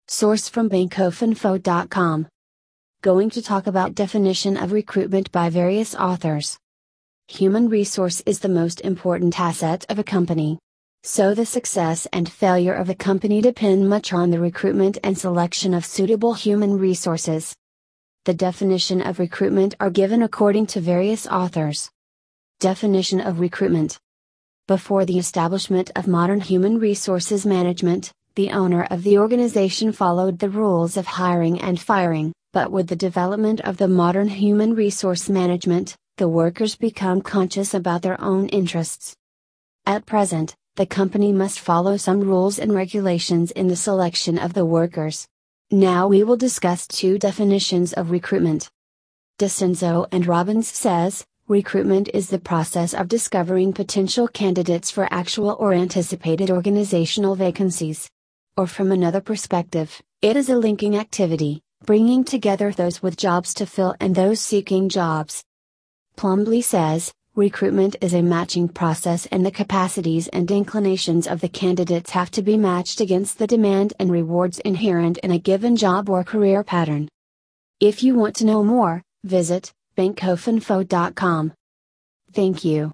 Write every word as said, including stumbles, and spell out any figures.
Source from bankof info dot com. Going to talk about definition of recruitment by various authors. Human resource is the most important asset of a company. So the success and failure of a company depend much on the recruitment and selection of suitable human resources. The definition of recruitment are given according to various authors. Definition of recruitment. Before the establishment of modern human resources management, the owner of the organization followed the rules of hiring and firing, but with the development of the modern human resource management, the workers become conscious about their own interests. At present, the company must follow some rules and regulations in the selection of the workers. Now we will discuss two definitions of recruitment. DiCenzo and Robbins says, recruitment is the process of discovering potential candidates for actual or anticipated organizational vacancies. Or from another perspective, it is a linking activity, bringing together those with jobs to fill and those seeking jobs. Plumbley says, recruitment is a matching process and the capacities and inclinations of the candidates have to be matched against the demand and rewards inherent in a given job or career pattern. If you want to know more, visit bankof info dot com. Thank you.